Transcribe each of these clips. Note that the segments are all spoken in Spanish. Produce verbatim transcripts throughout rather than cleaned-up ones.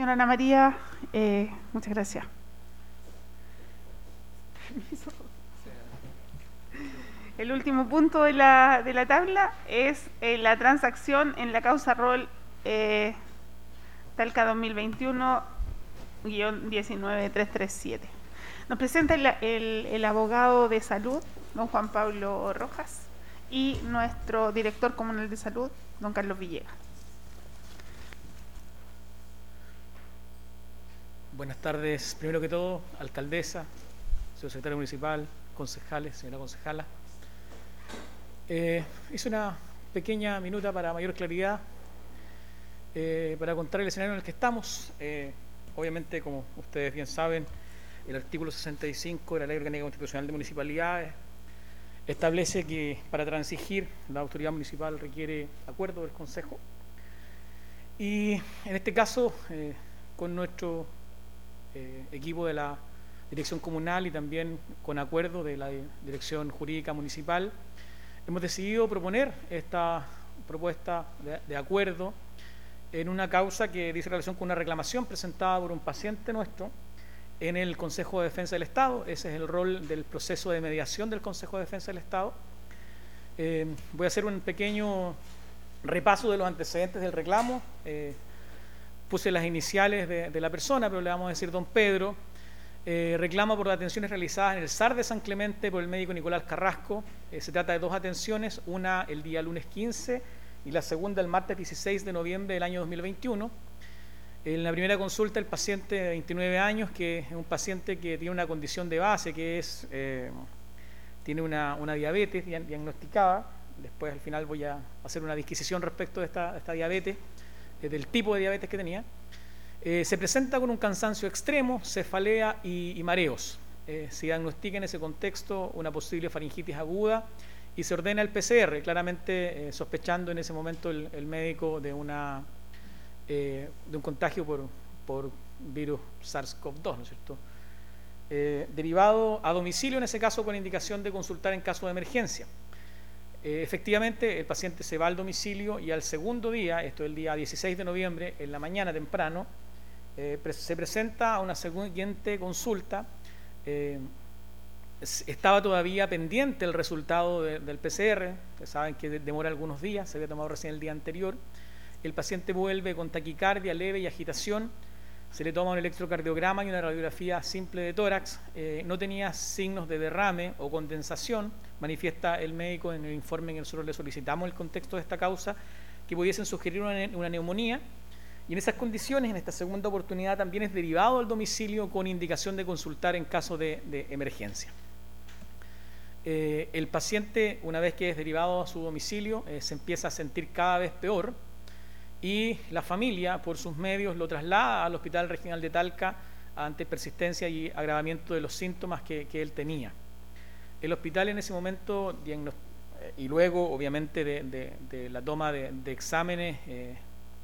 Señora Ana María, eh, muchas gracias. El último punto de la, de la tabla es eh, la transacción en la causa rol eh, Talca dos mil veintiuno guión diecinueve mil trescientos treinta y siete. Nos presenta el, el, el abogado de salud, don Juan Pablo Rojas, y nuestro director comunal de salud, don Carlos Villegas. Buenas tardes, primero que todo, alcaldesa, señor secretario municipal, concejales, señora concejala. Eh, hice una pequeña minuta para mayor claridad, eh, para contar el escenario en el que estamos. Eh, obviamente, como ustedes bien saben, el artículo sesenta y cinco de la Ley Orgánica Constitucional de Municipalidades establece que para transigir la autoridad municipal requiere acuerdo del Consejo. Y en este caso, eh, con nuestro eh, equipo de la Dirección Comunal y también con acuerdo de la Dirección Jurídica Municipal, hemos decidido proponer esta propuesta de, de acuerdo en una causa que dice relación con una reclamación presentada por un paciente nuestro en el Consejo de Defensa del Estado. Ese es el rol del proceso de mediación del Consejo de Defensa del Estado. Eh, voy a hacer un pequeño repaso de los antecedentes del reclamo. Eh, puse las iniciales de, de la persona, pero le vamos a decir don Pedro. Eh, reclama por las atenciones realizadas en el S A R de San Clemente por el médico Nicolás Carrasco. Eh, se trata de dos atenciones, una el día lunes quince y la segunda el martes dieciséis de noviembre del año dos mil veintiuno. En la primera consulta el paciente de veintinueve años, que es un paciente que tiene una condición de base, que es eh, tiene una, una diabetes diagnosticada. Después al final voy a hacer una disquisición respecto de esta, esta diabetes, eh, del tipo de diabetes que tenía. Eh, se presenta con un cansancio extremo, cefalea y, y mareos. Eh, se diagnostica en ese contexto una posible faringitis aguda y se ordena el P C R, claramente eh, sospechando en ese momento el, el médico de, una, eh, de un contagio por, por virus SARS CoV dos, ¿no es cierto? Eh, derivado a domicilio, en ese caso con indicación de consultar en caso de emergencia. Eh, efectivamente, el paciente se va al domicilio y al segundo día, esto es el día dieciséis de noviembre, en la mañana temprano, Eh, pre se presenta a una siguiente consulta. Eh, estaba todavía pendiente el resultado de, del P C R, que saben que demora algunos días, se había tomado recién el día anterior. El paciente vuelve con taquicardia leve y agitación, se le toma un electrocardiograma y una radiografía simple de tórax. Eh, no tenía signos de derrame o condensación, manifiesta el médico en el informe en el que nosotros le solicitamos el contexto de esta causa, que pudiesen sugerir una, una neumonía. Y en esas condiciones, en esta segunda oportunidad, también es derivado al domicilio con indicación de consultar en caso de, de emergencia. Eh, el paciente, una vez que es derivado a su domicilio, eh, se empieza a sentir cada vez peor y la familia, por sus medios, lo traslada al Hospital Regional de Talca ante persistencia y agravamiento de los síntomas que, que él tenía. El hospital en ese momento, eh, y luego, obviamente, de, de, de la toma de, de exámenes, eh,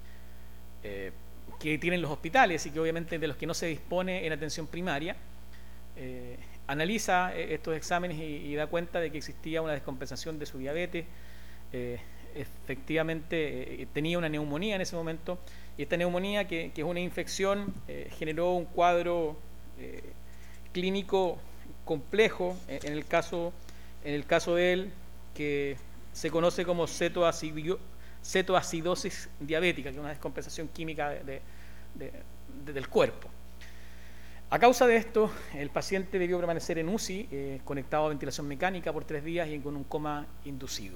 Eh, que tienen los hospitales y que obviamente de los que no se dispone en atención primaria, eh, analiza eh, estos exámenes y, y da cuenta de que existía una descompensación de su diabetes. Eh, efectivamente eh, tenía una neumonía en ese momento, y esta neumonía, que, que es una infección, eh, generó un cuadro eh, clínico complejo en, en, el caso, en el caso de él, que se conoce como cetoacidosis cetoacidosis diabética, que es una descompensación química de, de, de, de, del cuerpo. A causa de esto, el paciente debió permanecer en U C I, eh, conectado a ventilación mecánica por tres días y con un coma inducido.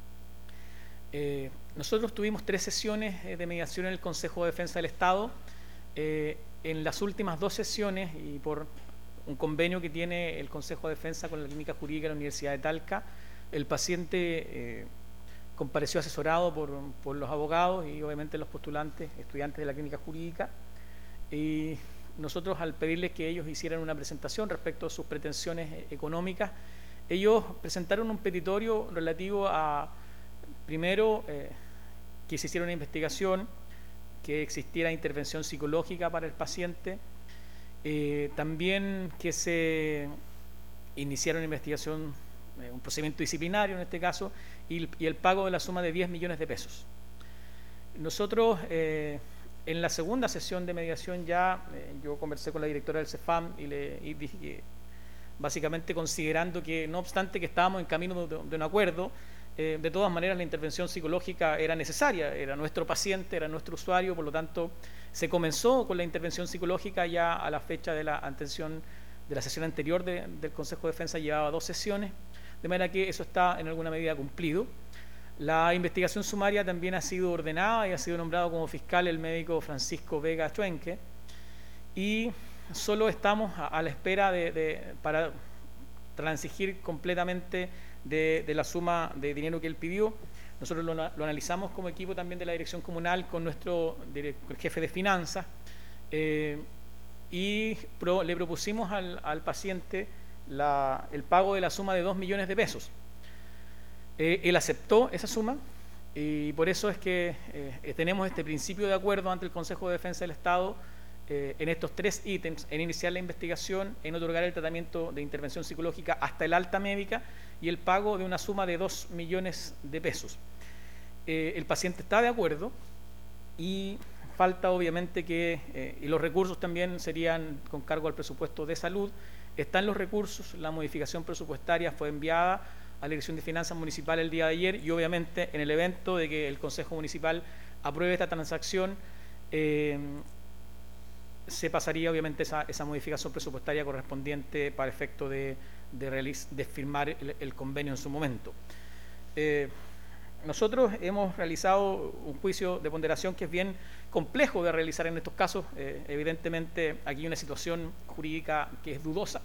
Eh, nosotros tuvimos tres sesiones de mediación en el Consejo de Defensa del Estado. Eh, en las últimas dos sesiones, y por un convenio que tiene el Consejo de Defensa con la Clínica Jurídica de la Universidad de Talca, el paciente eh, compareció asesorado por, por los abogados y obviamente los postulantes, estudiantes de la clínica jurídica, y nosotros, al pedirles que ellos hicieran una presentación respecto a sus pretensiones económicas, ellos presentaron un petitorio relativo a, primero, eh, que se hiciera una investigación, que existiera intervención psicológica para el paciente, eh, también que se iniciara una investigación, eh, un procedimiento disciplinario en este caso, y el, y el pago de la suma de diez millones de pesos. Nosotros, eh, en la segunda sesión de mediación ya eh, yo conversé con la directora del CEFAM y le y dije que básicamente considerando que no obstante que estábamos en camino de, de un acuerdo, eh, de todas maneras la intervención psicológica era necesaria, era nuestro paciente, era nuestro usuario, por lo tanto se comenzó con la intervención psicológica ya a la fecha de la atención de la sesión anterior de, del Consejo de Defensa, llevaba dos sesiones, de manera que eso está en alguna medida cumplido. La investigación sumaria también ha sido ordenada y ha sido nombrado como fiscal el médico Francisco Vega Chuenque, y solo estamos a, a la espera de, de, para transigir completamente de, de la suma de dinero que él pidió. Nosotros lo, lo analizamos como equipo también de la dirección comunal con nuestro direct, jefe de finanzas eh, y pro, le propusimos al, al paciente la, el pago de la suma de dos millones de pesos. Eh, él aceptó esa suma y por eso es que eh, tenemos este principio de acuerdo ante el Consejo de Defensa del Estado eh, en estos tres ítems: en iniciar la investigación, en otorgar el tratamiento de intervención psicológica hasta el alta médica y el pago de una suma de dos millones de pesos. Eh, el paciente está de acuerdo y falta obviamente que, eh, y los recursos también serían con cargo al presupuesto de salud. Están los recursos, la modificación presupuestaria fue enviada a la Dirección de Finanzas Municipal el día de ayer y obviamente en el evento de que el Consejo Municipal apruebe esta transacción eh, se pasaría obviamente esa, esa modificación presupuestaria correspondiente para efecto de, de, realiz, de firmar el, el convenio en su momento. Eh, nosotros hemos realizado un juicio de ponderación que es bien complejo de realizar en estos casos. Eh, evidentemente aquí hay una situación jurídica que es dudosa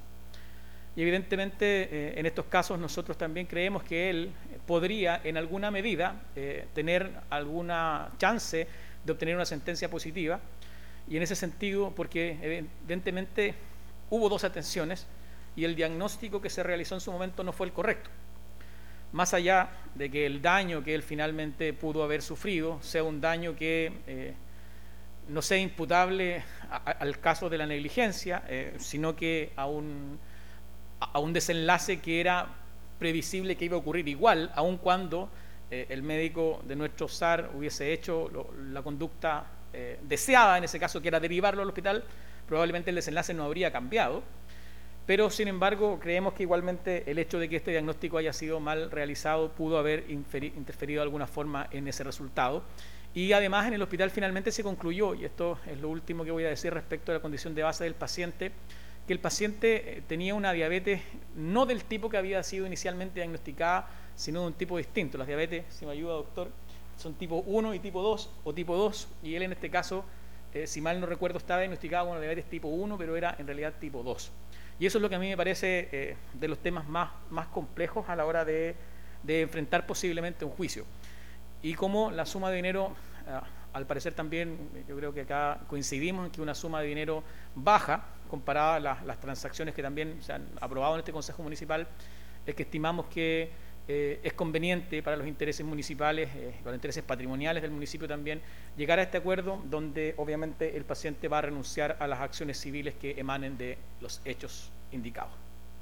y evidentemente eh, en estos casos nosotros también creemos que él podría en alguna medida eh, tener alguna chance de obtener una sentencia positiva. Y en ese sentido, porque evidentemente hubo dos atenciones y el diagnóstico que se realizó en su momento no fue el correcto. Más allá de que el daño que él finalmente pudo haber sufrido sea un daño que eh, no sea imputable a, a, al caso de la negligencia, eh, sino que a un, a un desenlace que era previsible que iba a ocurrir igual, aun cuando eh, el médico de nuestro S A R hubiese hecho lo, la conducta Eh, deseada, en ese caso, que era derivarlo al hospital, probablemente el desenlace no habría cambiado, pero sin embargo creemos que igualmente el hecho de que este diagnóstico haya sido mal realizado pudo haber interferido de alguna forma en ese resultado. Y además en el hospital finalmente se concluyó, y esto es lo último que voy a decir respecto a la condición de base del paciente, que el paciente tenía una diabetes no del tipo que había sido inicialmente diagnosticada, sino de un tipo distinto. Las diabetes, si me ayuda doctor, son tipo uno y tipo dos, o tipo dos, y él en este caso, eh, si mal no recuerdo, estaba diagnosticado con una diabetes tipo uno, pero era en realidad tipo dos. Y eso es lo que a mí me parece eh, de los temas más, más complejos a la hora de, de enfrentar posiblemente un juicio. Y como la suma de dinero, eh, al parecer también, yo creo que acá coincidimos en que una suma de dinero baja, comparada a las, las transacciones que también se han aprobado en este Consejo Municipal, es que estimamos que Eh, es conveniente para los intereses municipales, eh, para los intereses patrimoniales del municipio también, llegar a este acuerdo donde obviamente el paciente va a renunciar a las acciones civiles que emanen de los hechos indicados.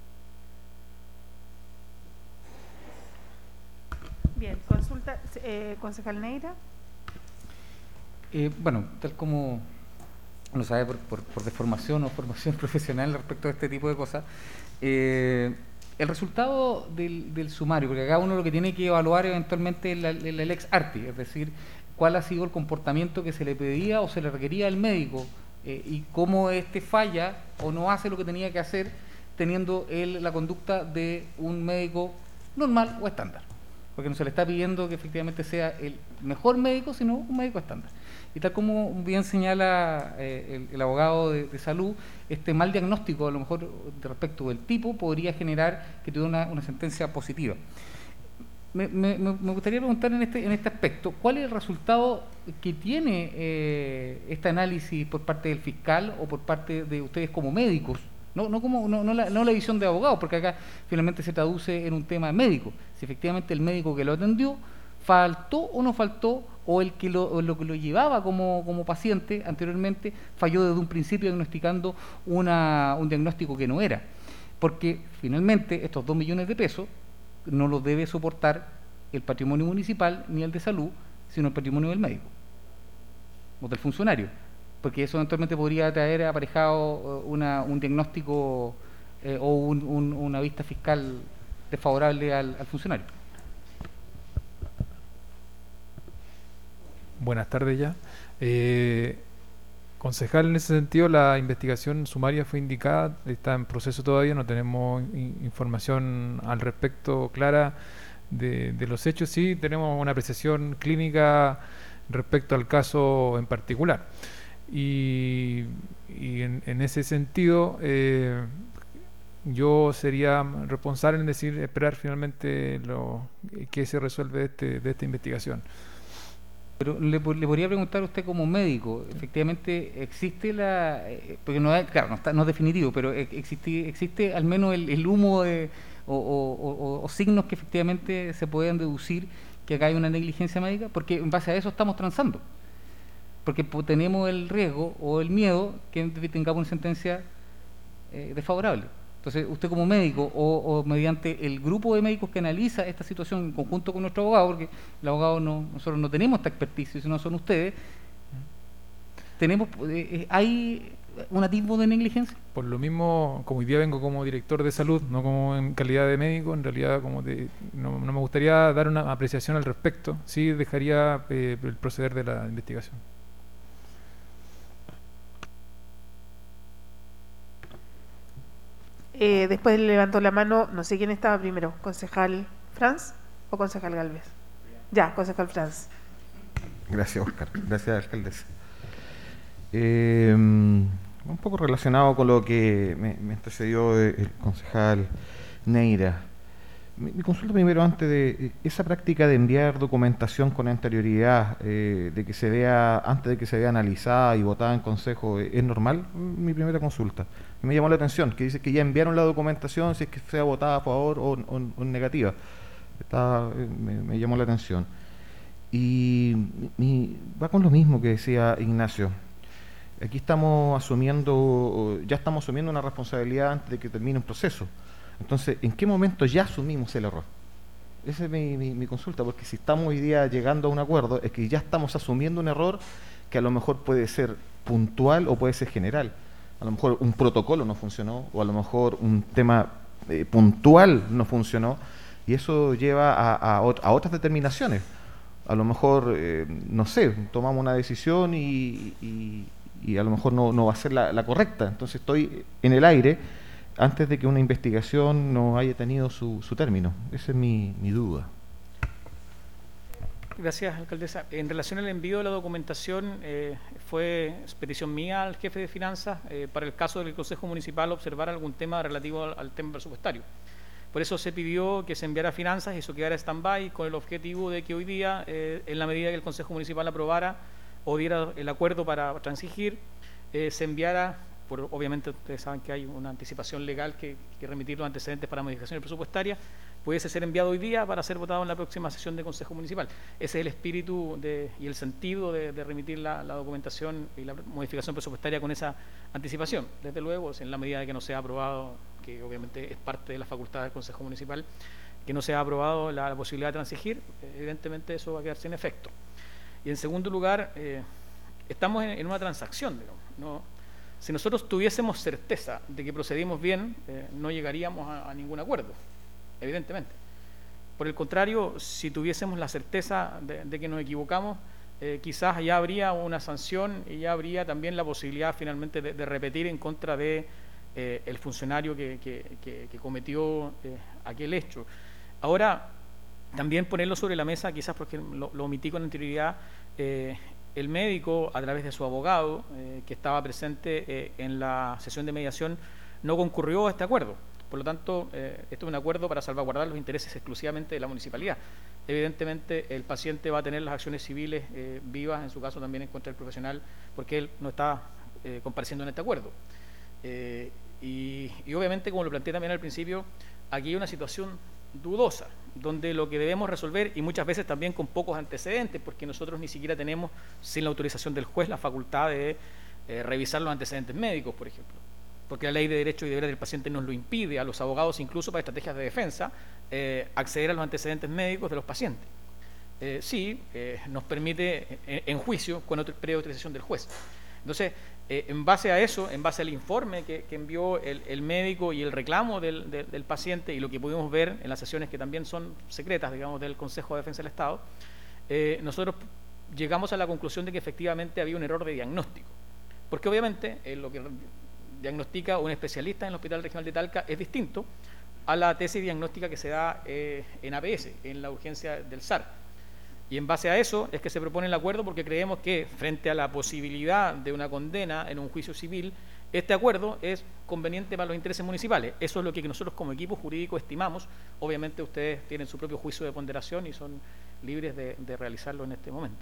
Bien, consulta, eh, concejal Neira. Eh, bueno, tal como uno sabe por, por, por deformación o formación profesional respecto a este tipo de cosas, eh, el resultado del, del sumario, porque acá uno lo que tiene que evaluar eventualmente es la, la, el ex arti, es decir, cuál ha sido el comportamiento que se le pedía o se le requería al médico eh, y cómo éste falla o no hace lo que tenía que hacer teniendo él la conducta de un médico normal o estándar, porque no se le está pidiendo que efectivamente sea el mejor médico, sino un médico estándar. Y tal como bien señala eh, el, el abogado de, de salud, este mal diagnóstico, a lo mejor de respecto del tipo, podría generar que tuviera una, una sentencia positiva. Me, me, me gustaría preguntar en este, en este aspecto, ¿cuál es el resultado que tiene eh, este análisis por parte del fiscal o por parte de ustedes como médicos? No, no, como, no, no, la, no la visión de abogados, porque acá finalmente se traduce en un tema médico. Si efectivamente el médico que lo atendió faltó o no faltó, o el que lo, o lo que lo llevaba como, como paciente anteriormente falló desde un principio diagnosticando una, un diagnóstico que no era. Porque finalmente estos dos millones de pesos no los debe soportar el patrimonio municipal ni el de salud, sino el patrimonio del médico. o del funcionario, porque eso eventualmente podría traer aparejado una, un diagnóstico eh, o un, un, una vista fiscal desfavorable al, al funcionario. Buenas tardes ya. Eh, concejal, en ese sentido, la investigación sumaria fue indicada, está en proceso todavía, no tenemos in- información al respecto clara de, de los hechos. Sí tenemos una apreciación clínica respecto al caso en particular. Y, y en, en ese sentido, eh, yo sería responsable en decir, esperar finalmente lo que se resuelve de, este, de esta investigación. Pero le, le podría preguntar a usted como médico, efectivamente existe la, eh, porque no es, claro, no está, no es definitivo, pero existe, existe al menos el, el humo de, o, o, o, o signos que efectivamente se puedan deducir que acá hay una negligencia médica, porque en base a eso estamos transando, porque tenemos el riesgo o el miedo que tengamos una sentencia eh, desfavorable. Entonces, usted como médico o, o mediante el grupo de médicos que analiza esta situación en conjunto con nuestro abogado, porque el abogado no, nosotros no tenemos esta experticia, sino son ustedes, tenemos, eh, ¿hay un atisbo de negligencia? Por lo mismo, como hoy día vengo como director de salud, no como en calidad de médico, en realidad como de, no, no me gustaría dar una apreciación al respecto, sí dejaría eh, el proceder de la investigación. Eh, después levantó la mano, no sé quién estaba primero, concejal Franz o concejal Galvez. Ya, concejal Franz. Gracias, Oscar. Gracias, alcaldesa. Eh, un poco relacionado con lo que me, me antecedió el concejal Neira. Mi, mi consulta primero, antes de esa práctica de enviar documentación con anterioridad, eh, de que se vea, antes de que se vea analizada y votada en consejo, ¿es normal? Mi primera consulta. Me llamó la atención, que dice que ya enviaron la documentación, si es que sea votada a favor o, o, o negativa. Está, me, me llamó la atención. Y mi, va con lo mismo que decía Ignacio. Aquí estamos asumiendo, ya estamos asumiendo una responsabilidad antes de que termine un proceso. Entonces, ¿en qué momento ya asumimos el error? Esa es mi, mi, mi consulta, porque si estamos hoy día llegando a un acuerdo, es que ya estamos asumiendo un error que a lo mejor puede ser puntual o puede ser general. A lo mejor un protocolo no funcionó, o a lo mejor un tema eh, puntual no funcionó, y eso lleva a, a, a otras determinaciones. A lo mejor, eh, no sé, tomamos una decisión y, y, y a lo mejor no, no va a ser la, la correcta. Entonces estoy en el aire antes de que una investigación no haya tenido su, su término. Esa es mi, mi duda. Gracias, alcaldesa. En relación al envío de la documentación, eh, fue petición mía al jefe de finanzas eh, para el caso del Consejo Municipal observar algún tema relativo al, al tema presupuestario. Por eso se pidió que se enviara a finanzas y eso quedara stand-by con el objetivo de que hoy día, eh, en la medida que el Consejo Municipal aprobara o diera el acuerdo para transigir, eh, se enviara, por, obviamente ustedes saben que hay una anticipación legal que, que remitir los antecedentes para modificaciones presupuestarias, pudiese ser enviado hoy día para ser votado en la próxima sesión del Consejo Municipal. Ese es el espíritu de, y el sentido de, de remitir la, la documentación y la modificación presupuestaria con esa anticipación. Desde luego, en la medida de que no sea aprobado, que obviamente es parte de la facultad del Consejo Municipal, que no sea aprobado la, la posibilidad de transigir, evidentemente eso va a quedar sin efecto. Y en segundo lugar, eh, estamos en, en una transacción, digamos, ¿no? Si nosotros tuviésemos certeza de que procedimos bien, eh, no llegaríamos a, a ningún acuerdo, evidentemente. Por el contrario, si tuviésemos la certeza de, de que nos equivocamos, eh, quizás ya habría una sanción y ya habría también la posibilidad finalmente de, de repetir en contra de eh, el funcionario que, que, que, que cometió eh, aquel hecho. Ahora, también ponerlo sobre la mesa, quizás porque lo, lo omití con anterioridad, eh, el médico, a través de su abogado, eh, que estaba presente eh, en la sesión de mediación, no concurrió a este acuerdo. Por lo tanto, eh, esto es un acuerdo para salvaguardar los intereses exclusivamente de la municipalidad. Evidentemente, el paciente va a tener las acciones civiles eh, vivas, en su caso también en contra del profesional, porque él no está eh, compareciendo en este acuerdo. Eh, y, y obviamente, como lo planteé también al principio, aquí hay una situación dudosa, donde lo que debemos resolver, y muchas veces también con pocos antecedentes, porque nosotros ni siquiera tenemos, sin la autorización del juez, la facultad de eh, revisar los antecedentes médicos, por ejemplo, porque la ley de derechos y deberes del paciente nos lo impide a los abogados, incluso para estrategias de defensa, eh, acceder a los antecedentes médicos de los pacientes. eh, sí eh, nos permite en, en juicio con otra previa autorización del juez. Entonces, eh, en base a eso, en base al informe que, que envió el, el médico y el reclamo del, del, del paciente y lo que pudimos ver en las sesiones que también son secretas, digamos, del Consejo de Defensa del Estado, eh, nosotros llegamos a la conclusión de que efectivamente había un error de diagnóstico. Porque obviamente eh, lo que diagnostica un especialista en el Hospital Regional de Talca es distinto a la tesis diagnóstica que se da eh, en A P S, en la urgencia del S A R. Y en base a eso es que se propone el acuerdo, porque creemos que frente a la posibilidad de una condena en un juicio civil, este acuerdo es conveniente para los intereses municipales. Eso es lo que nosotros como equipo jurídico estimamos. Obviamente ustedes tienen su propio juicio de ponderación y son libres de, de realizarlo en este momento.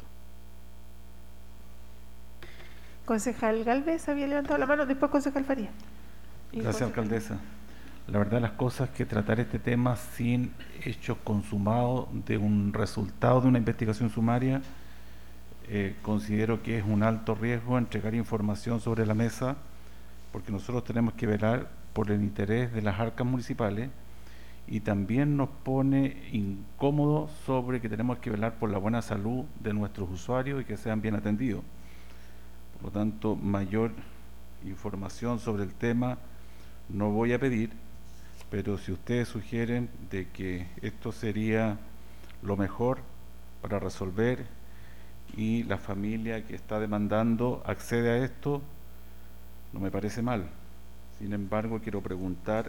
Concejal Galvez había levantado la mano, después concejal Faría. Y Gracias, concejal... alcaldesa. La verdad de las cosas es que tratar este tema sin hechos consumados de un resultado de una investigación sumaria, eh, considero que es un alto riesgo entregar información sobre la mesa, porque nosotros tenemos que velar por el interés de las arcas municipales y también nos pone incómodos sobre que tenemos que velar por la buena salud de nuestros usuarios y que sean bien atendidos. Por lo tanto, mayor información sobre el tema no voy a pedir, pero si ustedes sugieren de que esto sería lo mejor para resolver y la familia que está demandando accede a esto, no me parece mal. Sin embargo, quiero preguntar,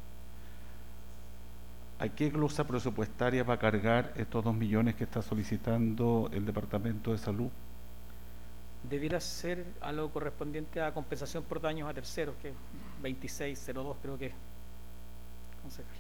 ¿a qué glosa presupuestaria va a cargar estos dos millones que está solicitando el Departamento de Salud? Debiera ser a lo correspondiente a compensación por daños a terceros, que es veintiséis cero dos, creo que es. Concejal.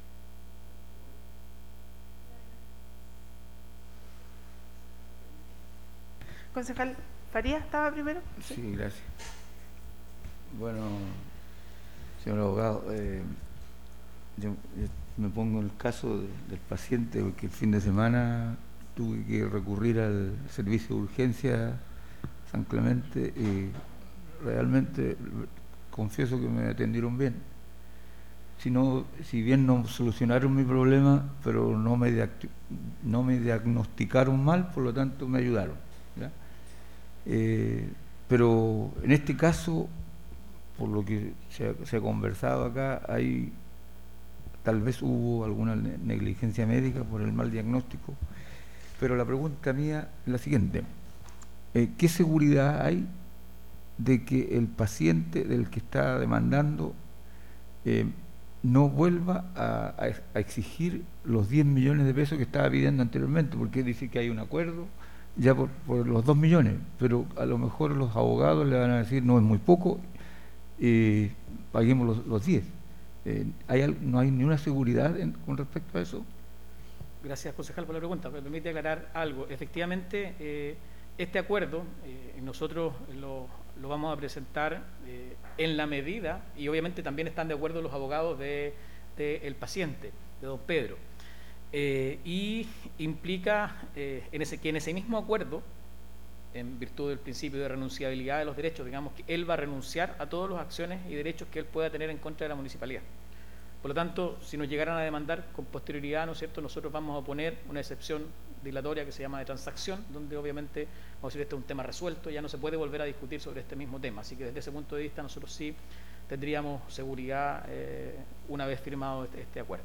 Concejal Faría estaba primero. Sí, sí, gracias. Bueno, señor abogado, eh, yo, yo me pongo en el caso de, del paciente, porque el fin de semana tuve que recurrir al servicio de urgencia San Clemente y realmente confieso que me atendieron bien. Si, no, si bien no solucionaron mi problema, pero no me, no me diagnosticaron mal, por lo tanto me ayudaron, ¿ya? Eh, pero en este caso, por lo que se ha, se ha conversado acá, hay tal vez hubo alguna negligencia médica por el mal diagnóstico, pero la pregunta mía es la siguiente: eh, ¿qué seguridad hay de que el paciente del que está demandando eh, no vuelva a, a, a exigir los diez millones de pesos que estaba pidiendo anteriormente? Porque dice que hay un acuerdo ya por, por los dos millones, pero a lo mejor los abogados le van a decir no, es muy poco, eh, paguemos los, los diez. Eh, ¿hay, ¿No hay ni una seguridad en, con respecto a eso? Gracias, concejal, por la pregunta. Me permite aclarar algo. Efectivamente, eh, este acuerdo eh, nosotros lo, lo vamos a presentar eh, en la medida, y obviamente también están de acuerdo los abogados del de, de el paciente, de don Pedro, eh, y implica eh, en ese, que en ese mismo acuerdo, en virtud del principio de renunciabilidad de los derechos, digamos que él va a renunciar a todas las acciones y derechos que él pueda tener en contra de la municipalidad. Por lo tanto, si nos llegaran a demandar con posterioridad, ¿no es cierto?, nosotros vamos a poner una excepción dilatoria que se llama de transacción, donde obviamente, vamos a decir, este es un tema resuelto, ya no se puede volver a discutir sobre este mismo tema. Así que desde ese punto de vista nosotros sí tendríamos seguridad eh, una vez firmado este, este acuerdo.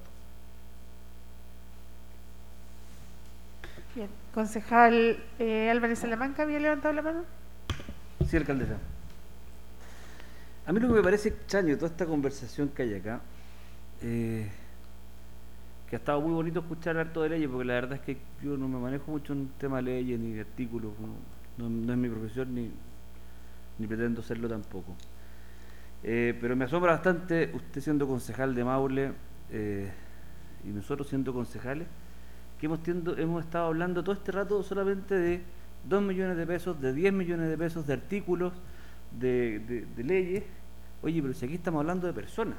Bien, concejal eh, Álvarez Salamanca había levantado la mano. Sí, alcaldesa. A mí lo que me parece extraño toda esta conversación que hay acá, eh, que ha estado muy bonito escuchar harto de leyes, porque la verdad es que yo no me manejo mucho en tema de leyes ni de artículos, no, no es mi profesión ni, ni pretendo serlo tampoco. Eh, pero me asombra bastante usted siendo concejal de Maule eh, y nosotros siendo concejales, que hemos, tiendo, hemos estado hablando todo este rato solamente de dos millones de pesos, de diez millones de pesos, de artículos, de, de, de leyes. Oye, pero si aquí estamos hablando de personas.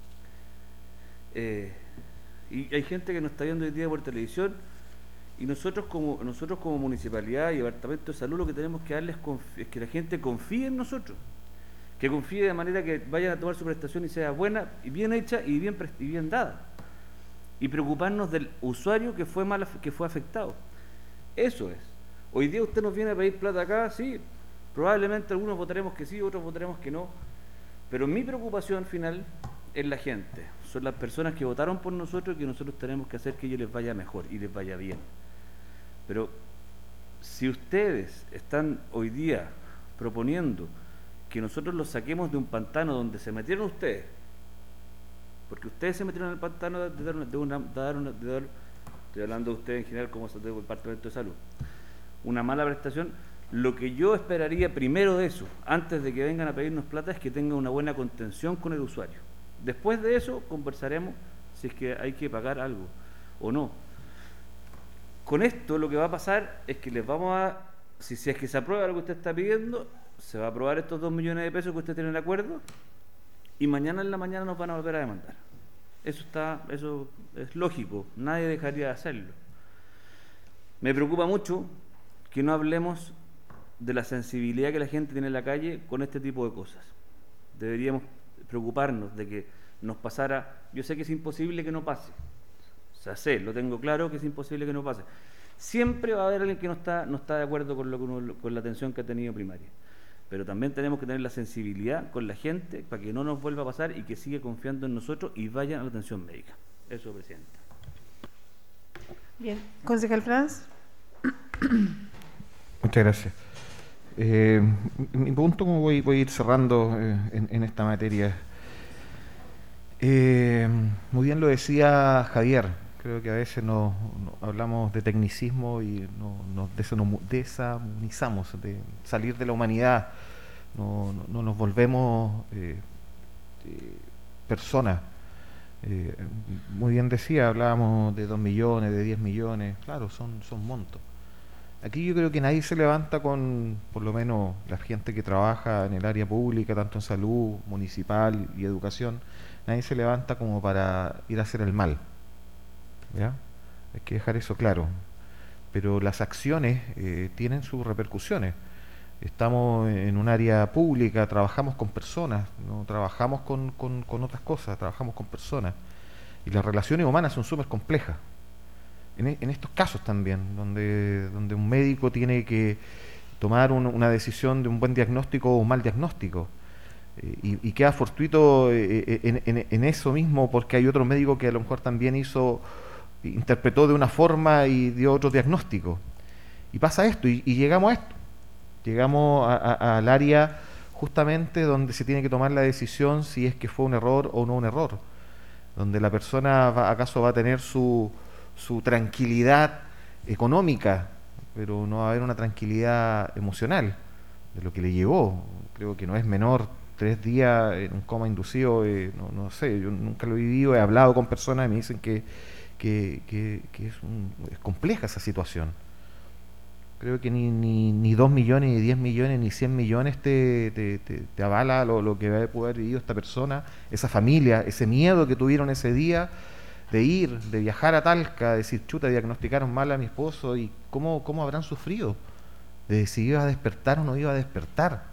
Eh, y hay gente que nos está viendo hoy día por televisión, y nosotros como nosotros como municipalidad y departamento de salud lo que tenemos que darles es que la gente confíe en nosotros, que confíe de manera que vayan a tomar su prestación y sea buena y bien hecha y bien, y bien dada, y preocuparnos del usuario que fue mal, que fue afectado. Eso es. Hoy día usted nos viene a pedir plata acá, sí, probablemente algunos votaremos que sí, otros votaremos que no, pero mi preocupación final es la gente, son las personas que votaron por nosotros y que nosotros tenemos que hacer que a ellos les vaya mejor y les vaya bien. Pero si ustedes están hoy día proponiendo que nosotros los saquemos de un pantano donde se metieron ustedes, porque ustedes se metieron en el pantano de dar una, de una, de dar una de dar, estoy hablando de ustedes en general como del Departamento de Salud, una mala prestación, lo que yo esperaría primero de eso, antes de que vengan a pedirnos plata, es que tengan una buena contención con el usuario. Después de eso conversaremos si es que hay que pagar algo o no. Con esto lo que va a pasar es que les vamos a, si, si es que se aprueba lo que usted está pidiendo, se va a aprobar estos dos millones de pesos que usted tiene en el acuerdo y mañana en la mañana nos van a volver a demandar. Eso está, eso es lógico, nadie dejaría de hacerlo. Me preocupa mucho que no hablemos de la sensibilidad que la gente tiene en la calle con este tipo de cosas. Deberíamos preocuparnos de que nos pasara, yo sé que es imposible que no pase, o sea, sé, lo tengo claro que es imposible que no pase. Siempre va a haber alguien que no está, no está de acuerdo con, lo que uno, con la atención que ha tenido primaria, pero también tenemos que tener la sensibilidad con la gente para que no nos vuelva a pasar y que siga confiando en nosotros y vayan a la atención médica. Eso, Presidenta. Bien, concejal Franz. Muchas gracias. Eh, mi punto, como voy, voy a ir cerrando eh, en, en esta materia. Eh, muy bien lo decía Javier, creo que a veces nos, nos hablamos de tecnicismo y no, nos deshumanizamos, de salir de la humanidad, no, no, no nos volvemos eh, eh, personas. Eh, muy bien decía, hablábamos de dos millones, de diez millones, claro, son, son montos. Aquí yo creo que nadie se levanta con, por lo menos la gente que trabaja en el área pública, tanto en salud, municipal y educación, nadie se levanta como para ir a hacer el mal, ¿ya? Hay que dejar eso claro. Pero las acciones eh, tienen sus repercusiones. Estamos en un área pública, trabajamos con personas, no trabajamos con, con, con otras cosas, trabajamos con personas. Y las relaciones humanas son súper complejas. En, en estos casos también, donde, donde un médico tiene que tomar un, una decisión de un buen diagnóstico o un mal diagnóstico, eh, y, y queda fortuito eh, en, en, en eso mismo porque hay otro médico que a lo mejor también hizo, interpretó de una forma y dio otro diagnóstico. Y pasa esto, y, y llegamos a esto, llegamos a, a, al área justamente donde se tiene que tomar la decisión si es que fue un error o no un error, donde la persona va, acaso va a tener su su tranquilidad económica, pero no va a haber una tranquilidad emocional de lo que le llevó. Creo que no es menor, tres días en un coma inducido, eh, no, no sé, yo nunca lo he vivido, he hablado con personas y me dicen que, que, que, que es, un, es compleja esa situación. Creo que ni, ni, ni dos millones, ni diez millones, ni cien millones te, te, te, te avala lo, lo que puede haber vivido esta persona, esa familia, ese miedo que tuvieron ese día de ir, de viajar a Talca, de decir, chuta, diagnosticaron mal a mi esposo, y cómo, cómo habrán sufrido, de si iba a despertar o no iba a despertar.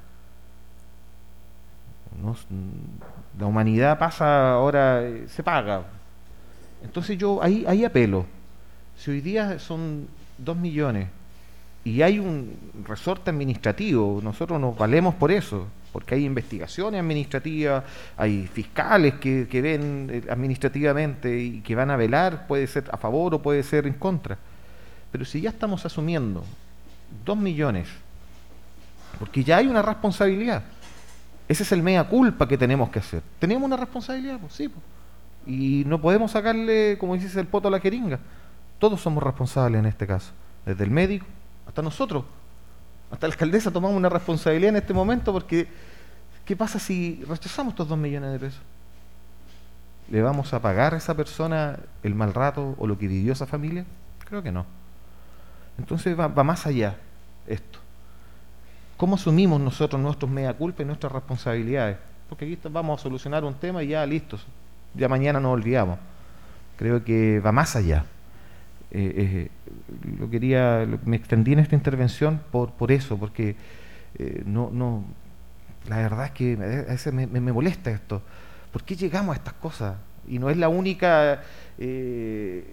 No, la humanidad pasa ahora, eh, se paga. Entonces yo ahí, ahí apelo. Si hoy día son dos millones y hay un resorte administrativo, nosotros nos valemos por eso, porque hay investigaciones administrativas, hay fiscales que, que ven administrativamente y que van a velar, puede ser a favor o puede ser en contra. Pero si ya estamos asumiendo dos millones, porque ya hay una responsabilidad, ese es el mea culpa que tenemos que hacer. ¿Tenemos una responsabilidad? Pues sí, pues. Y no podemos sacarle, como dices, el poto a la jeringa. Todos somos responsables en este caso, desde el médico hasta nosotros. Hasta la alcaldesa tomamos una responsabilidad en este momento, porque ¿qué pasa si rechazamos estos dos millones de pesos? ¿Le vamos a pagar a esa persona el mal rato o lo que vivió esa familia? Creo que no. Entonces va, va más allá esto. ¿Cómo asumimos nosotros nuestros mea culpa y nuestras responsabilidades? Porque aquí vamos a solucionar un tema y ya listos, ya mañana nos olvidamos. Creo que va más allá. Eh, eh, lo quería, lo, me extendí en esta intervención por, por eso, porque eh, no, no, la verdad es que a veces me, me, me molesta esto. ¿Por qué llegamos a estas cosas? Y no es la única, eh,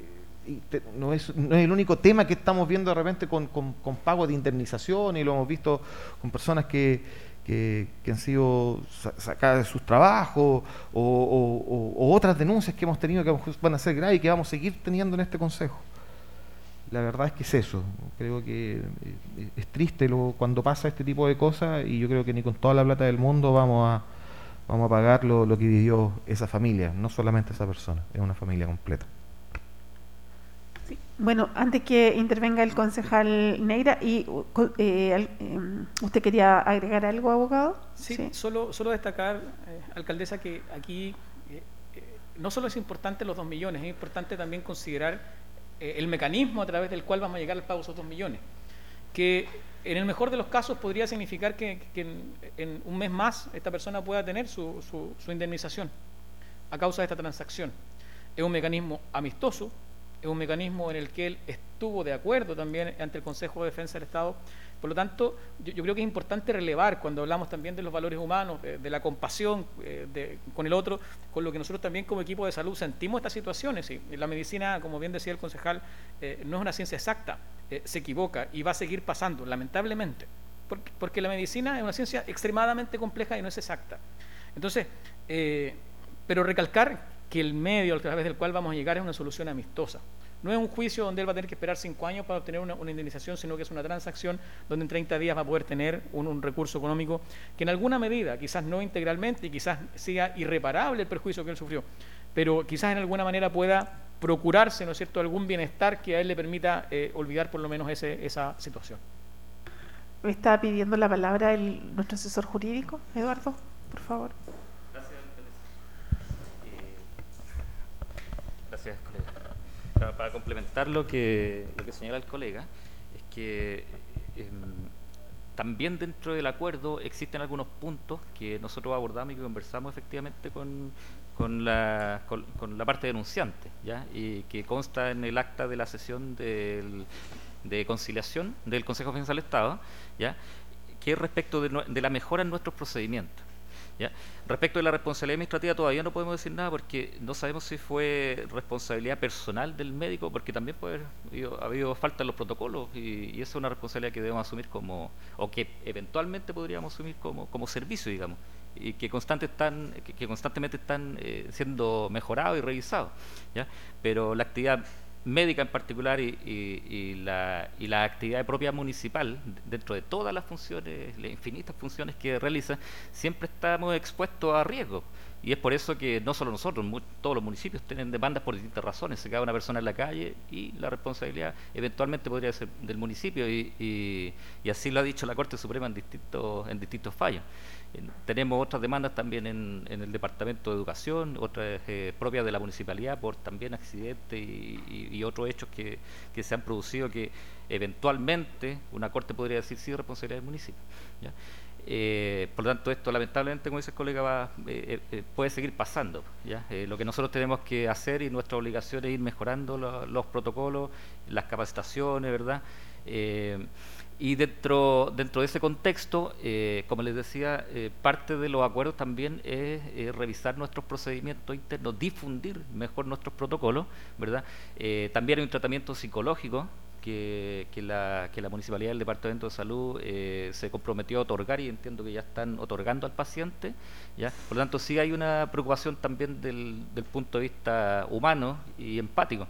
y te, no, es, no es el único tema que estamos viendo de repente con, con, con pago de indemnización, y lo hemos visto con personas que, que, que han sido sacadas de sus trabajos, o, o, o, o otras denuncias que hemos tenido que van a ser graves y que vamos a seguir teniendo en este Consejo. La verdad es que es eso. Creo que es triste lo, cuando pasa este tipo de cosas, y yo creo que ni con toda la plata del mundo vamos a, vamos a pagar lo, lo que vivió esa familia, no solamente esa persona, es una familia completa. Sí. Bueno, antes que intervenga el concejal Neira, y eh, eh, ¿usted quería agregar algo, abogado? Sí, sí. Solo, solo destacar, eh, alcaldesa, que aquí eh, eh, no solo es importante los dos millones, es importante también considerar eh, el mecanismo a través del cual vamos a llegar al pago de esos dos millones, que en el mejor de los casos podría significar que, que en, en un mes más esta persona pueda tener su, su, su indemnización a causa de esta transacción. Es un mecanismo amistoso, es un mecanismo en el que él estuvo de acuerdo también ante el Consejo de Defensa del Estado. Por lo tanto, yo, yo creo que es importante relevar, cuando hablamos también de los valores humanos, de, de la compasión eh, de, con el otro, con lo que nosotros también como equipo de salud sentimos estas situaciones. ¿Sí? La medicina, como bien decía el concejal, eh, no es una ciencia exacta, eh, se equivoca y va a seguir pasando, lamentablemente, porque, porque la medicina es una ciencia extremadamente compleja y no es exacta. Entonces, eh, pero recalcar que el medio a través del cual vamos a llegar es una solución amistosa. No es un juicio donde él va a tener que esperar cinco años para obtener una, una indemnización, sino que es una transacción donde en treinta días va a poder tener un, un recurso económico que en alguna medida, quizás no integralmente y quizás sea irreparable el perjuicio que él sufrió, pero quizás en alguna manera pueda procurarse, ¿no es cierto?, algún bienestar que a él le permita eh, olvidar por lo menos ese, esa situación. Me está pidiendo la palabra el, nuestro asesor jurídico, Eduardo, por favor. Gracias, colega. Para, para complementar lo que, lo que señala el colega, es que eh, también dentro del acuerdo existen algunos puntos que nosotros abordamos y que conversamos efectivamente con, con, la, con, con la parte denunciante, ¿ya? Y que consta en el acta de la sesión del, de conciliación del Consejo de Defensa del Estado, ¿ya? Que es respecto de, de la mejora en nuestros procedimientos. ¿Ya? Respecto de la responsabilidad administrativa todavía no podemos decir nada, porque no sabemos si fue responsabilidad personal del médico, porque también puede haber ha habido falta en los protocolos, y, y esa es una responsabilidad que debemos asumir como, o que eventualmente podríamos asumir como, como servicio, digamos, y que, constante están, que, que constantemente están eh, siendo mejorados y revisados, ¿ya? Pero la actividad médica en particular y, y, y, la, y la actividad propia municipal, dentro de todas las funciones, las infinitas funciones que realiza, siempre estamos expuestos a riesgo. Y es por eso que no solo nosotros, mu todos los municipios tienen demandas por distintas razones. Se cae una persona en la calle y la responsabilidad eventualmente podría ser del municipio, y, y, y así lo ha dicho la Corte Suprema en distintos, en distintos fallos. Eh, tenemos otras demandas también en, en el Departamento de Educación, otras eh, propias de la municipalidad por también accidentes y, y, y otros hechos que, que se han producido, que eventualmente una Corte podría decir sí, responsabilidad del municipio, ¿ya? Eh, por lo tanto, esto lamentablemente, como dice el colega, va, eh, eh, puede seguir pasando, ¿ya? Eh, lo que nosotros tenemos que hacer, y nuestra obligación, es ir mejorando lo, los protocolos, las capacitaciones, ¿verdad? Eh, y dentro, dentro de ese contexto, eh, como les decía, eh, parte de los acuerdos también es eh, revisar nuestros procedimientos internos, difundir mejor nuestros protocolos, ¿verdad? Eh, también hay un tratamiento psicológico Que, que, la, que la Municipalidad del Departamento de Salud eh, se comprometió a otorgar, y entiendo que ya están otorgando al paciente, ¿ya? Por lo tanto, sí hay una preocupación también del, del punto de vista humano y empático.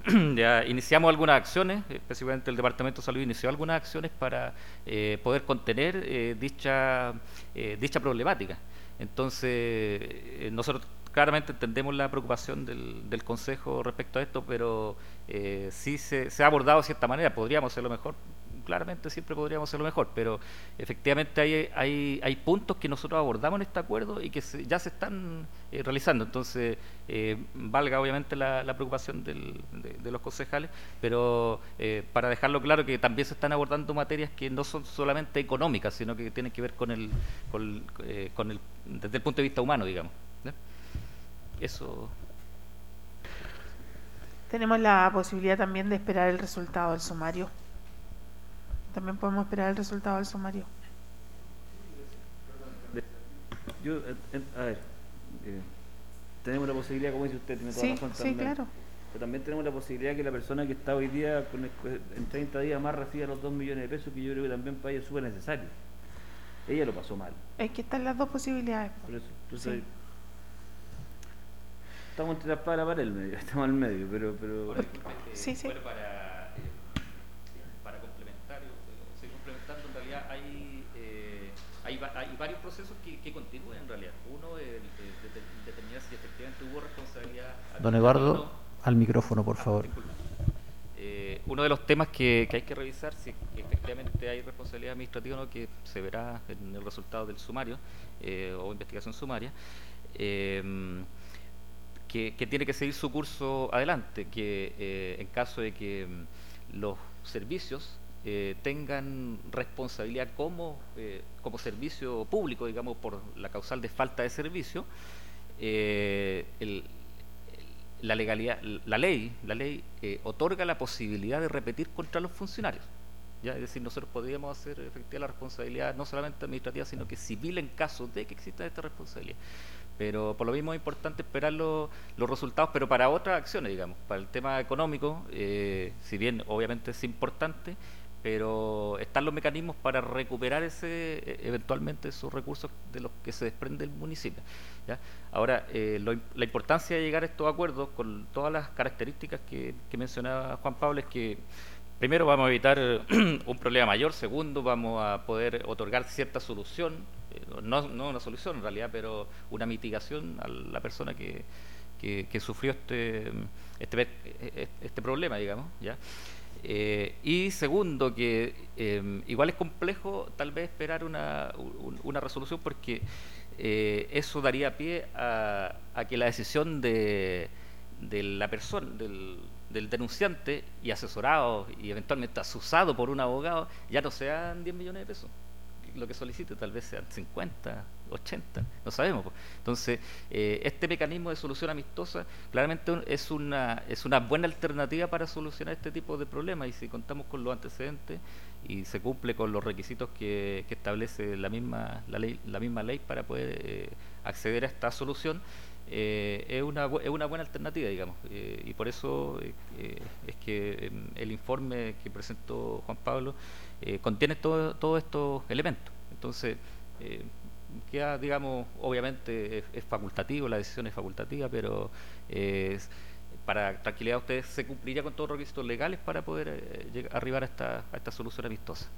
Ya iniciamos algunas acciones, específicamente el Departamento de Salud inició algunas acciones para eh, poder contener eh, dicha, eh, dicha problemática. Entonces, eh, nosotros claramente entendemos la preocupación del, del Consejo respecto a esto, pero eh, sí se, se ha abordado de cierta manera. Podríamos hacerlo mejor, claramente siempre podríamos hacerlo mejor, pero efectivamente hay, hay, hay puntos que nosotros abordamos en este acuerdo y que se, ya se están eh, realizando. Entonces, eh, valga obviamente la, la preocupación del, de, de los concejales, pero eh, para dejarlo claro, que también se están abordando materias que no son solamente económicas, sino que tienen que ver con el, con, eh, con el desde el punto de vista humano, digamos, ¿no? Eso. Tenemos la posibilidad también de esperar el resultado del sumario. También podemos esperar el resultado del sumario. Yo, eh, a ver, eh, tenemos la posibilidad, como dice usted, tiene toda Sí, la razón sí, también, claro. Pero también tenemos la posibilidad que la persona que está hoy día con el- en treinta días más reciba los dos millones de pesos, que yo creo que también para ella es súper necesario. Ella lo pasó mal. Es que están las dos posibilidades. Por eso, entonces, Sí. estamos entre la espada y la pared, el medio, estamos al medio, pero... pero Ahora, disculpe, eh, Sí, sí. bueno, para, eh, para complementar, o seguir complementando, en realidad hay, eh, hay, va- hay varios procesos que, que continúan en realidad. Uno es el, el de de- determinar si efectivamente hubo responsabilidad. Don administrativa Eduardo, o no. al micrófono, por Ah, favor. disculpe. Eh, uno de los temas que, que hay que revisar si efectivamente hay responsabilidad administrativa o no, que se verá en el resultado del sumario eh, o investigación sumaria, eh, que, que tiene que seguir su curso adelante, que eh, en caso de que mm, los servicios eh, tengan responsabilidad como, eh, como servicio público, digamos, por la causal de falta de servicio, eh, el, la legalidad, la ley, la ley eh, otorga la posibilidad de repetir contra los funcionarios. ¿Ya? Es decir, nosotros podríamos hacer efectiva la responsabilidad no solamente administrativa, sino que civil en caso de que exista esta responsabilidad. Pero por lo mismo es importante esperar lo- los resultados, pero para otras acciones, digamos, para el tema económico, eh, si bien obviamente es importante, pero están los mecanismos para recuperar ese eh, eventualmente esos recursos de los que se desprende el municipio. ¿Ya? Ahora, eh, lo im- la importancia de llegar a estos acuerdos con todas las características que, que mencionaba Juan Pablo es que primero vamos a evitar eh, un problema mayor, segundo vamos a poder otorgar cierta solución, eh, no, no una solución en realidad, pero una mitigación a la persona que, que, que sufrió este, este, pe- este problema, digamos, ¿ya? Eh, y segundo, que eh, igual es complejo tal vez esperar una, un- una resolución porque eh, eso daría pie a, a que la decisión de, de la persona, del, del denunciante y asesorado y eventualmente asusado por un abogado, ya no sean diez millones de pesos. Lo que solicite tal vez sean cincuenta, ochenta, no sabemos. po. Entonces, eh, este mecanismo de solución amistosa claramente un- es una, es una buena alternativa para solucionar este tipo de problemas y si contamos con los antecedentes y se cumple con los requisitos que, que establece la misma, la, ley, la misma ley para poder eh, acceder a esta solución, eh, es, una, bu- es una buena alternativa, digamos. Eh, y por eso eh, eh, es que em, el informe que presentó Juan Pablo eh, contiene todo- todos estos elementos. Entonces, eh, queda, digamos, obviamente es, es facultativo, la decisión es facultativa, pero eh, es- para tranquilidad de ustedes se cumpliría con todos los requisitos legales para poder eh, lleg- arribar a esta, a esta solución amistosa.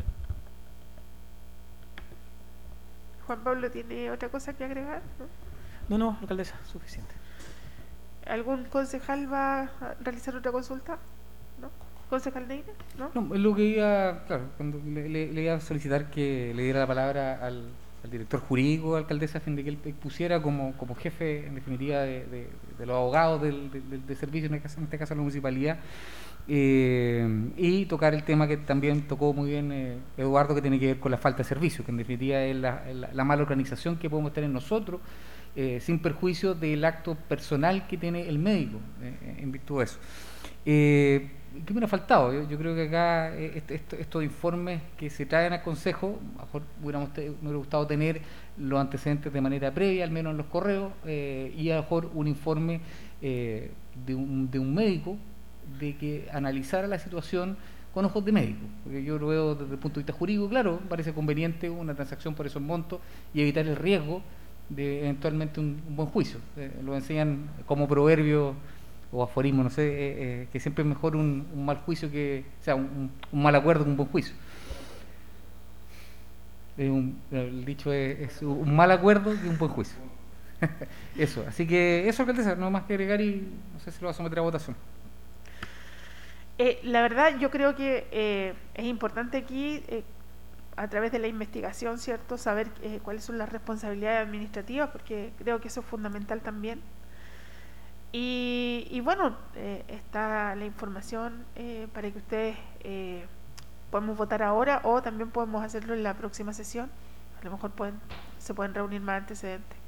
Juan Pablo, ¿tiene otra cosa que agregar? ¿No? No, no, alcaldesa, suficiente. ¿Algún concejal va a realizar otra consulta? ¿No? ¿Concejal Neira? ¿No? No, es lo que iba, claro, cuando le, le- le iba a solicitar que le diera la palabra al, al director jurídico, alcaldesa, a fin de que él expusiera como, como jefe, en definitiva, de, de- de los abogados del, del- del- del servicio, en este caso, en este caso la municipalidad, eh, y tocar el tema que también tocó muy bien eh, Eduardo, que tiene que ver con la falta de servicio, que en definitiva es la, la- la mala organización que podemos tener nosotros, eh, sin perjuicio del acto personal que tiene el médico, eh, en virtud de eso. Eh, ¿Qué me ha faltado? Yo, yo creo que acá eh, este- esto- estos informes que se traen al Consejo, a lo mejor hubiéramos te- me hubiera gustado tener los antecedentes de manera previa, al menos en los correos, eh, y a lo mejor un informe eh, de, un, de un médico de que analizara la situación con ojos de médico, porque yo lo veo desde el punto de vista jurídico, claro, parece conveniente una transacción por esos montos y evitar el riesgo de eventualmente un, un buen juicio. Eh, lo enseñan como proverbio o aforismo, no sé, eh, eh, que siempre es mejor un, un mal juicio que, o sea, un, un mal acuerdo que un buen juicio. Es un- el dicho es, es un mal acuerdo que un buen juicio. Eso, así que eso, alcaldesa, no más que agregar y no sé si lo va a someter a votación. Eh, la verdad, yo creo que eh, es importante aquí, eh, a través de la investigación, ¿cierto?, saber eh, cuáles son las responsabilidades administrativas, porque creo que eso es fundamental también. Y, y bueno, eh, está la información eh, para que ustedes eh, podemos votar ahora o también podemos hacerlo en la próxima sesión. A lo mejor pueden, se pueden reunir más antecedentes.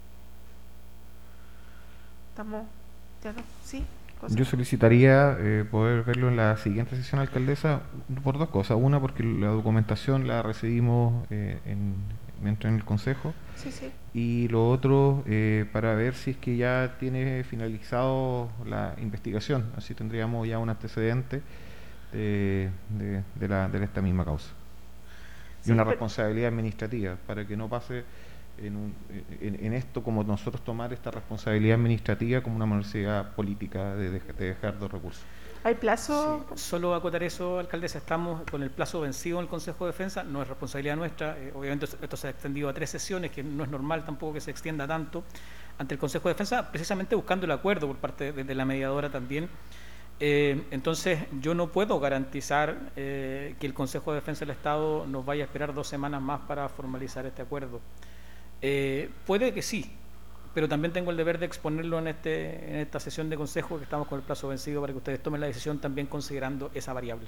¿Estamos? ¿Ya no? ¿Sí? ¿Cosa? Yo solicitaría eh, poder verlo en la siguiente sesión, alcaldesa, por dos cosas. Una, porque la documentación la recibimos eh, en, mientras en el Consejo. Sí, sí. Y lo otro, eh, para ver si es que ya tiene finalizado la investigación, así tendríamos ya un antecedente de, de, de, la, de esta misma causa. Y Sí, una pero- responsabilidad administrativa, para que no pase en, un, en, en esto como nosotros tomar esta responsabilidad administrativa como una necesidad política de, de, de dejar dos recursos. ¿Hay plazo? Sí, solo acotar eso, alcaldesa, estamos con el plazo vencido en el Consejo de Defensa, no es responsabilidad nuestra, eh, obviamente esto se ha extendido a tres sesiones, que no es normal tampoco que se extienda tanto ante el Consejo de Defensa, precisamente buscando el acuerdo por parte de, de la mediadora también. Eh, entonces, yo no puedo garantizar eh, que el Consejo de Defensa del Estado nos vaya a esperar dos semanas más para formalizar este acuerdo. Eh, puede que sí, pero también tengo el deber de exponerlo en, este, en esta sesión de consejo, que estamos con el plazo vencido, para que ustedes tomen la decisión también considerando esa variable.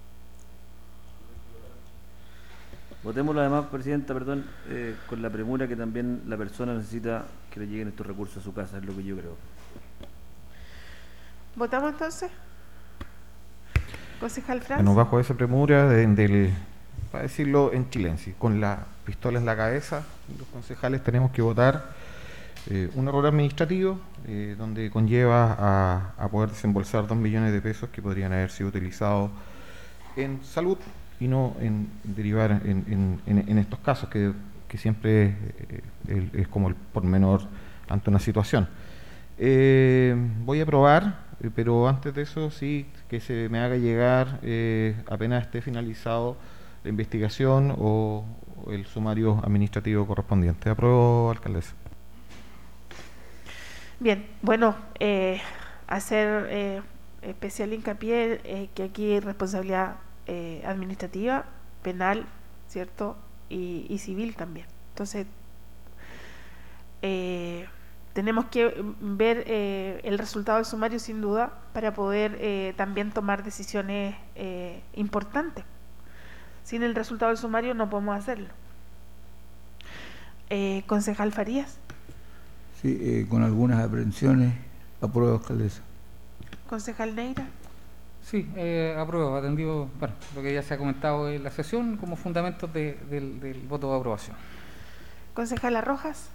Votémoslo además, Presidenta, perdón, eh, con la premura que también la persona necesita que le lleguen estos recursos a su casa, es lo que yo creo. ¿Votamos entonces? Concejal Franz. Bueno, bajo esa premura de- del, para decirlo en chilense, con la pistola en la cabeza, los concejales tenemos que votar eh, un error administrativo eh, donde conlleva a, a poder desembolsar dos millones de pesos que podrían haber sido utilizados en salud y no en derivar en, en, en, en estos casos que, que siempre eh, el- es como el pormenor ante una situación. Eh, voy a aprobar, eh, pero antes de eso sí que se me haga llegar eh, apenas esté finalizado la investigación o, o el sumario administrativo correspondiente. Apruebo, alcaldesa. Bien, bueno, eh, hacer eh, especial hincapié eh, que aquí hay responsabilidad eh, administrativa, penal, ¿cierto? Y, y civil también. Entonces, eh, tenemos que ver eh, el resultado del sumario sin duda para poder eh, también tomar decisiones eh, importantes. Sin el resultado del sumario no podemos hacerlo. Eh, concejal Farías. Sí, eh, con algunas aprehensiones, apruebo, alcaldesa. Concejal Neira. Sí, eh, apruebo, atendido bueno, lo que ya se ha comentado en la sesión como fundamentos de- del, del voto de aprobación. Concejala Rojas.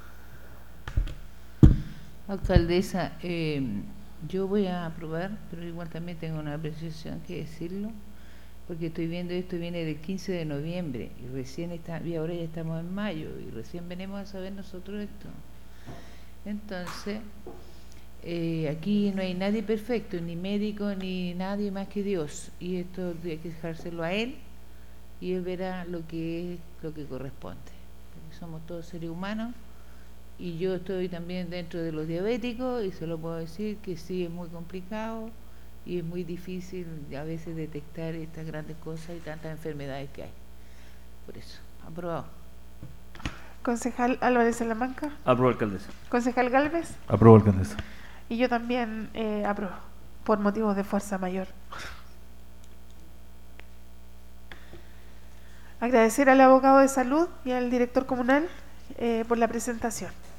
Alcaldesa, eh, yo voy a aprobar, pero igual también tengo una apreciación que decirlo, porque estoy viendo esto viene del quince de noviembre y recién está, y ahora ya estamos en mayo y recién venimos a saber nosotros esto. Entonces, eh, aquí no hay nadie perfecto, ni médico, ni nadie más que Dios, y esto hay que dejárselo a Él y Él verá lo que es lo que corresponde, porque somos todos seres humanos. Y yo estoy también dentro de los diabéticos y se lo puedo decir que sí es muy complicado y es muy difícil a veces detectar estas grandes cosas y tantas enfermedades que hay. Por eso, aprobado. Concejal Álvarez Salamanca. Apruebo, alcaldesa. Concejal Galvez. Apruebo, alcaldesa. Y yo también eh, apruebo, por motivos de fuerza mayor. Agradecer al abogado de salud y al director comunal eh, por la presentación.